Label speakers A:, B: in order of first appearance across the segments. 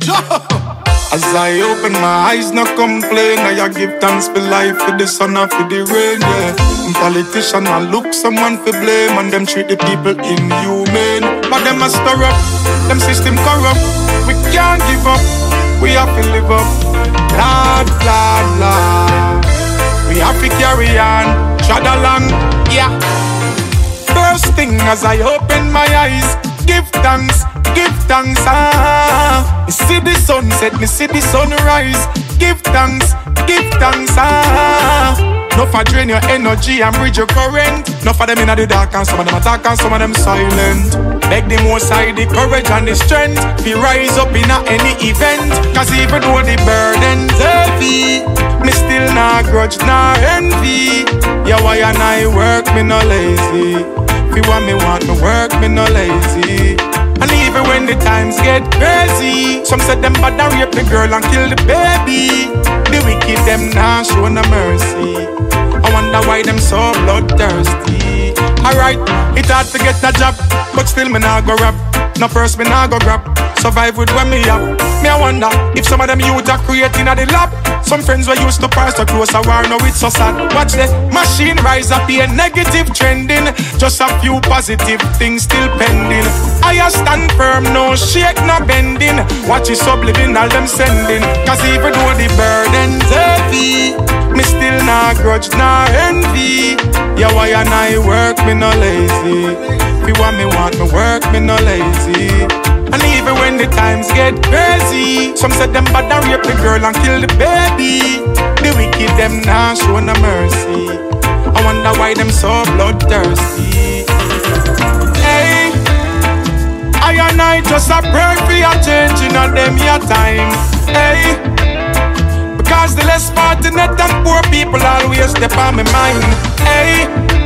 A: As I open my eyes, no complain. I give thanks for life, for the sun and for the rain, yeah. Politician, I look someone for blame, and them treat the people inhumane. But them a stir up, them system corrupt. We can't give up, we have to live up. Lord, Lord, Lord, we have to carry on, trod along, yeah. First thing as I open my eyes, give thanks, ah. Me see the sunset, me see the sunrise. Give thanks, ah. No for drain your energy and bridge your current. No for them in the dark and some of them attack and some of them silent. Beg the most high the courage and the strength. Be rise up in any event. Cause even though the burden's heavy, me still not grudge nor envy. Yeah, why and I work, me no lazy. If you want me work, me no lazy. And even when the times get crazy, some said them bad and rape the girl and kill the baby. The wicked them now show no mercy. I wonder why them so bloodthirsty. Alright, it's hard to get a job, but still me nah go rap. No first me nah go grab. Survive with when me up. Me I wonder if some of them youth are creating at the lab. Some friends were used to pass so close a war, now it's so sad. Watch the machine rise up here, negative trending. Just a few positive things still pending. I stand firm, no shake, no bending. Watch it subliminal them sending. Cause even though the burden's heavy, me still not grudge, nor envy. Yeah, why and I work, me no lazy. If you want me work, me no lazy. And even when the times get crazy, some said them bad and rape the girl and kill the baby. The wicked them now show no mercy. I wonder why them so bloodthirsty. Hey, I and I just a pray for your changing on them your time. Hey, because the less fortunate and poor people always step on my mind. Hey,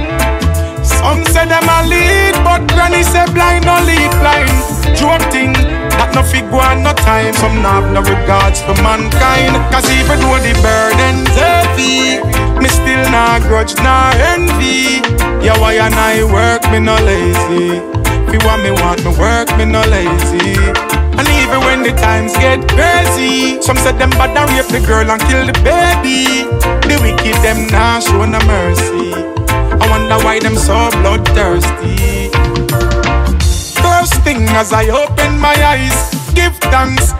A: some say them a lead, but granny say blind no lead blind. Joke thing, that no fig one no time. Some not have no regards for mankind. Cause even though the burden's heavy, me still not grudge nor envy. Yeah, why and I work, me no lazy. If you want me work, me no lazy. And even when the times get crazy, some said them bad and rape the girl and kill the baby. The wicked them now show no mercy. I wonder why them so bloodthirsty. First thing as I open my eyes, give thanks,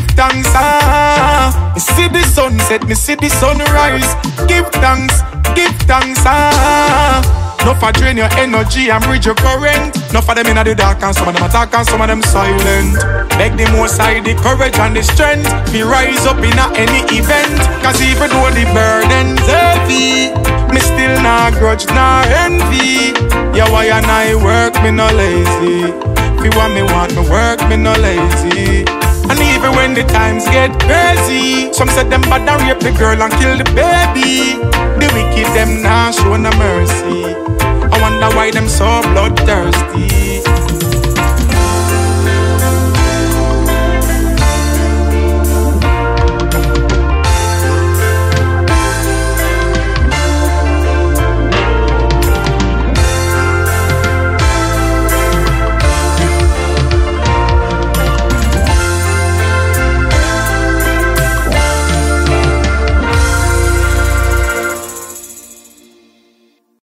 A: ah. Me see the sunset, me see the sunrise. Give thanks, ah. No for drain your energy and bridge your current. No for them in the dark and some of them attack and some of them silent. Beg the most high the courage and the strength. Be rise up in any event. Cause even though the burden's heavy, me still not grudge nor envy. Yeah, why and I work, me no lazy. If you want me work, me no lazy. And even when the times get crazy, some said them bad and rape the girl and kill the baby. The wicked them now show no mercy. I wonder why them so bloodthirsty.